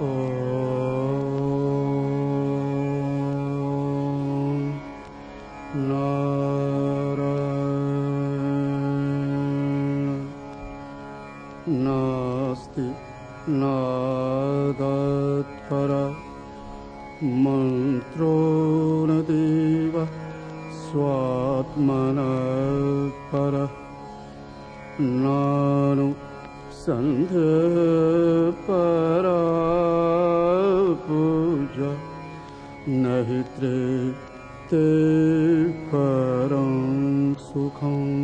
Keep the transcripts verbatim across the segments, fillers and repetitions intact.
नास्ति नादात्परा मन्त्रो न देव स्वात्मनः परः नानु सन्ध्यपरा पूजा न हि ते परं सुखम्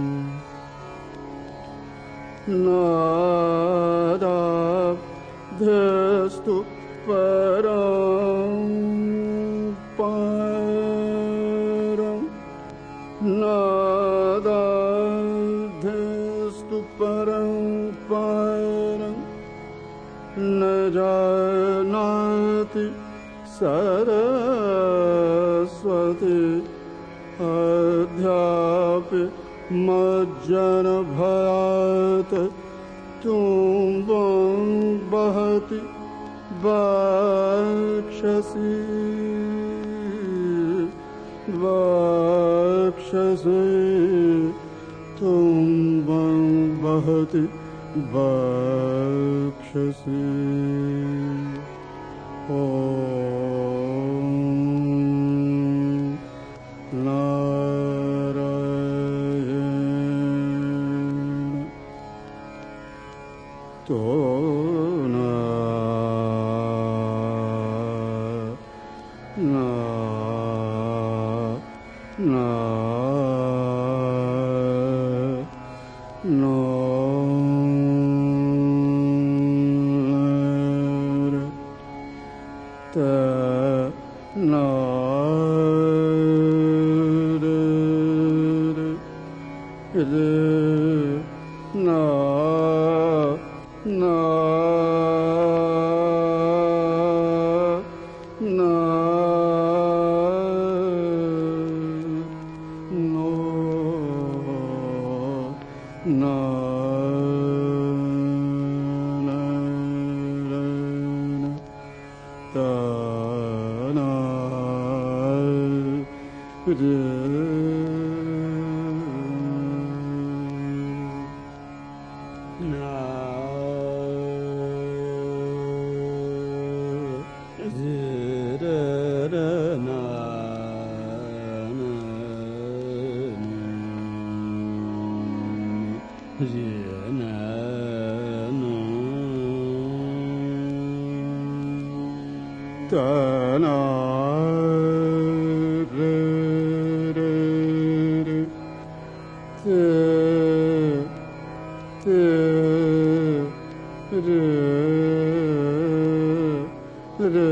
नादाभ्यस्तु परं परं नादाभ्यस्तु परं परं न जानाति सरस्वती अध्यापि मज्जनभयात् तुम्बं वहति वक्षसि वक्षसि तुम्बं वहति वक्षसि ॐ तो ना ना ना no ta na na na na no na na ta na Ta-na re re re te te re re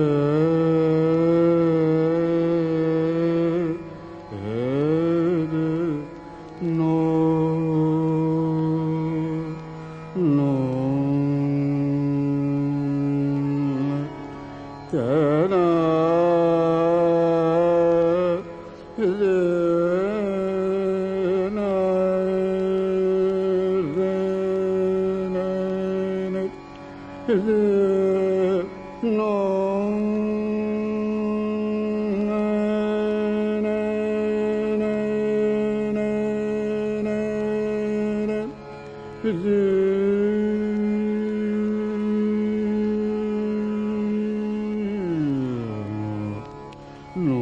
no no ta-na re na re na re no na na na na na re no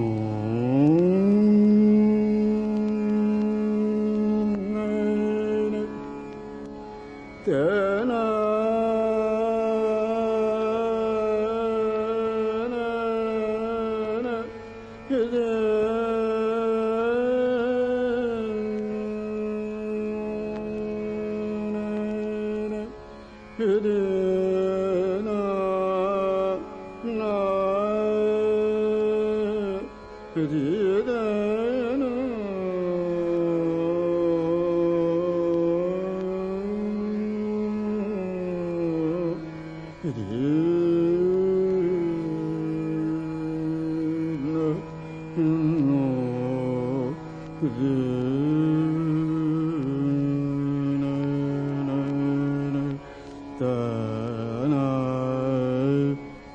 ta-na na re ta-na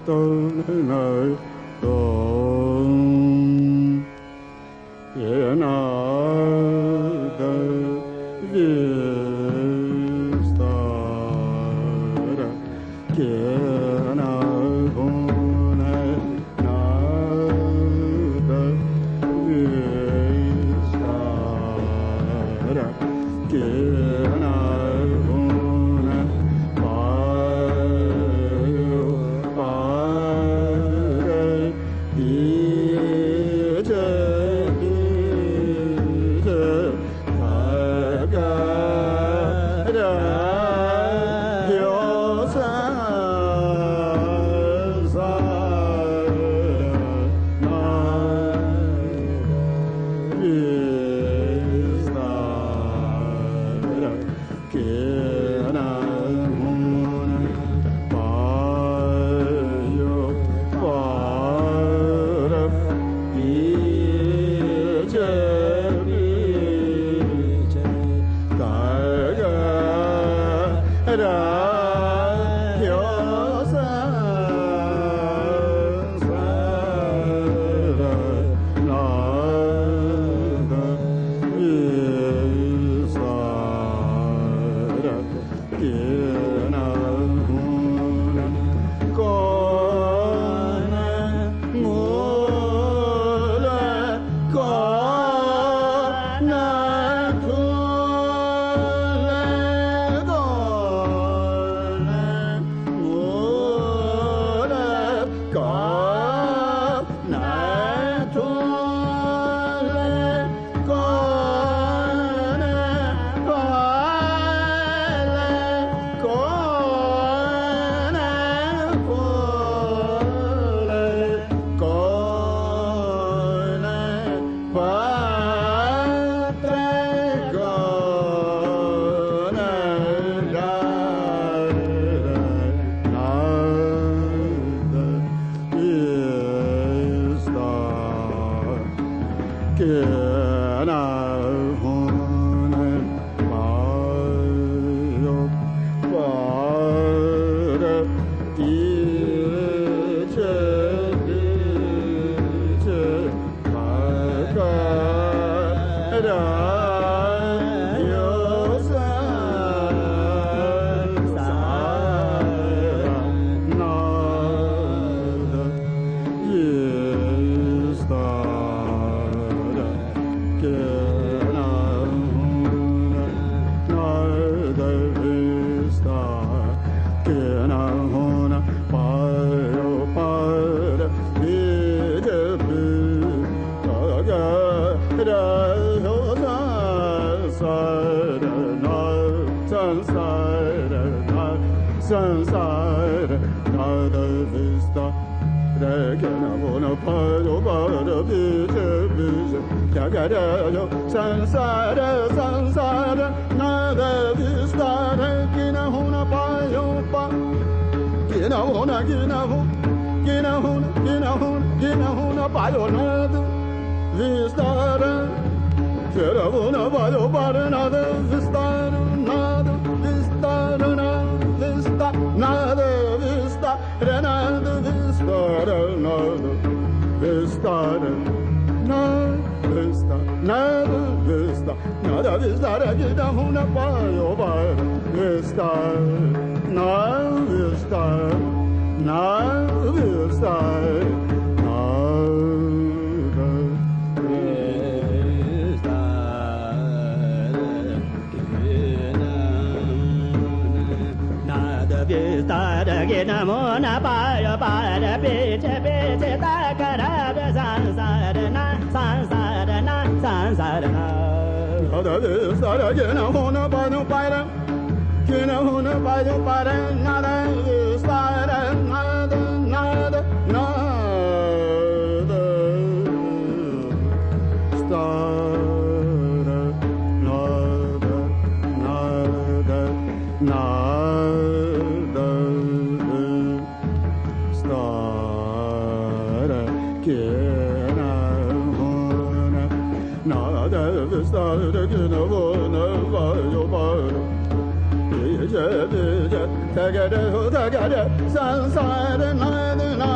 Sansara,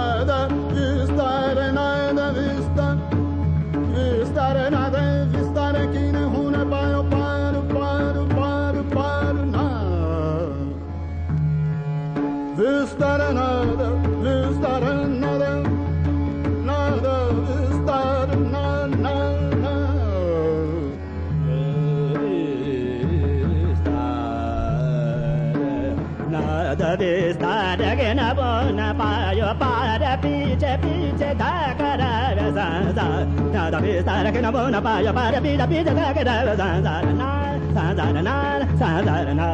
vista de que na bona paio para piche piche da cara zanza nada vista de que na bona paio para piche piche da cara zanza na zanza na zanza na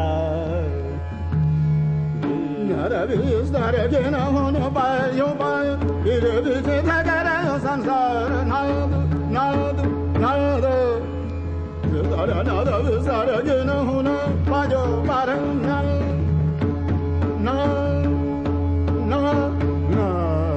nada vista de que na bona paio para piche piche da cara zanza nada nada nada nada nada vista de que na bona paio para no, no, no,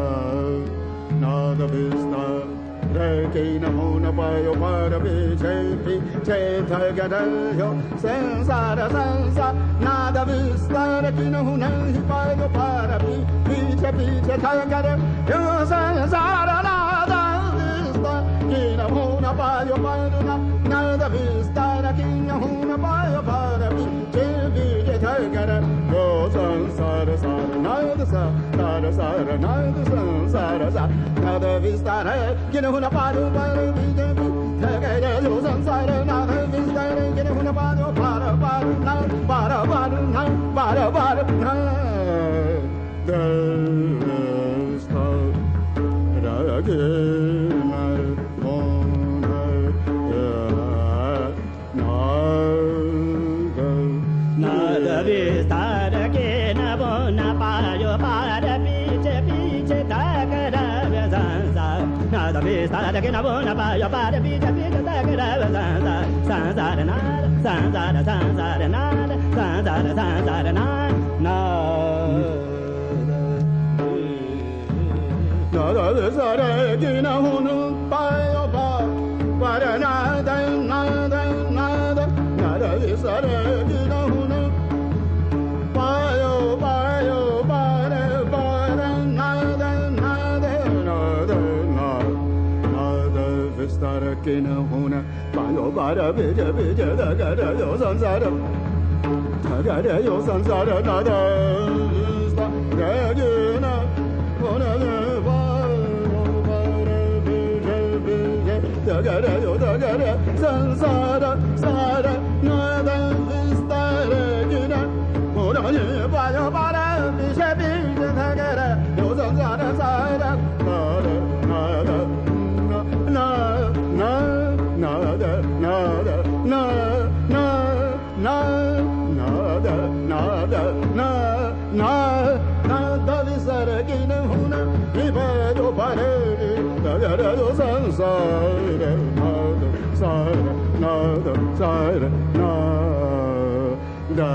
nada vista, requina hona paio para piche, piche, tagadayo, sensara, sensa, nada vista, requina hona paio para piche, piche, tagadayo, sensara, nada vista, quina hona paio para nada vista, requina hona paio para piche, piche, tagadayo, sara sara nada sa sara sara nada sa sara sa nada vista re que no na paro para vida te que yo san sara nada vista re que no na paro para para na para para na para para na de sta ra que mal on nada vista que na bona paio para piche piche da cara zanza nada vista que na bona paio para piche piche da cara zanza zanza nada zanza zanza nada zanza zanza nada nada vista que na bona paio para nada nada nada nada vista que na bona paio paio para para nada nada nada nada vista que na bona paio para piche piche da cara yo sansara da cara yo sansara nada vista que na bona da cara yo da cara sansara sara nada vista que na bona paio para piche piche da cara yo sansara sara nada nada nada nada nada nada nada nada nada vista que na bona paio para da cara yo sansara nada sara nada sara nada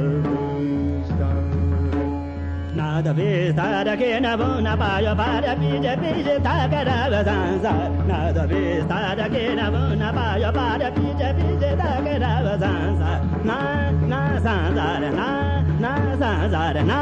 nada vista que na bona paio para piche piche da cara zanza nada vista que na bona paio para piche piche da cara zanza na na zanza na na zanza na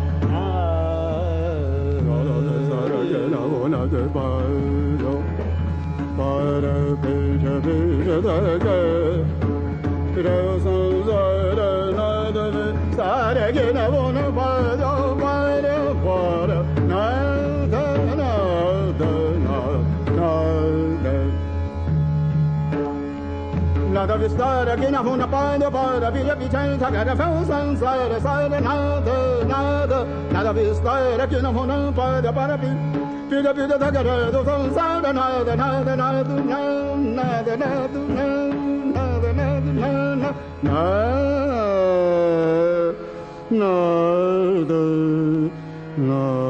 na bona de paio para piche piche da cara zanza nada vista que na bona paio para para nada nada nada nada vista que na bona paio para piche piche da cara zanza nada nada nada vista que na bona paio para piche piche da cara zanza nada nada nada nada nada nada nada nada nada